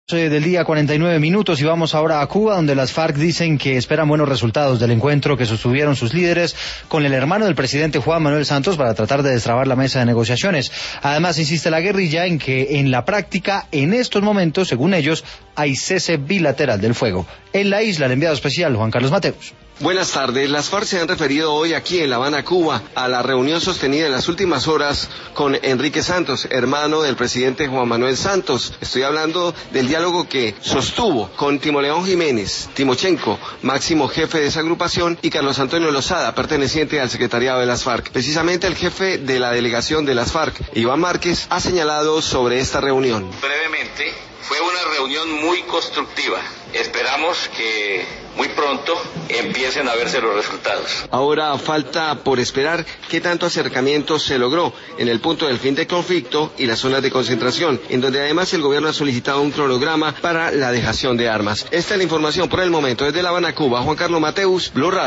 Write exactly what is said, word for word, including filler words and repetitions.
Del día, cuarenta y nueve minutos, y vamos ahora a Cuba, donde las FARC dicen que esperan buenos resultados del encuentro que sostuvieron sus líderes con el hermano del presidente Juan Manuel Santos para tratar de destrabar la mesa de negociaciones. Además, insiste la guerrilla en que en la práctica, en estos momentos, según ellos, hay cese bilateral del fuego. En la isla, el enviado especial Juan Carlos Mateus. Buenas tardes. Las FARC se han referido hoy aquí en La Habana, Cuba, a la reunión sostenida en las últimas horas con Enrique Santos, hermano del presidente Juan Manuel Santos. Estoy hablando del diálogo que sostuvo con Timoleón Jiménez, Timochenko, máximo jefe de esa agrupación, y Carlos Antonio Lozada, perteneciente al secretariado de las FARC. Precisamente el jefe de la delegación de las FARC, Iván Márquez, ha señalado sobre esta reunión. Brevemente, fue una reunión muy constructiva. Esperamos que muy pronto empiecen a verse los resultados. Ahora falta por esperar qué tanto acercamiento se logró en el punto del fin del conflicto y las zonas de concentración, en donde además el gobierno ha solicitado un cronograma para la dejación de armas. Esta es la información por el momento. Desde La Habana, Cuba, Juan Carlos Mateus, Blue Radio.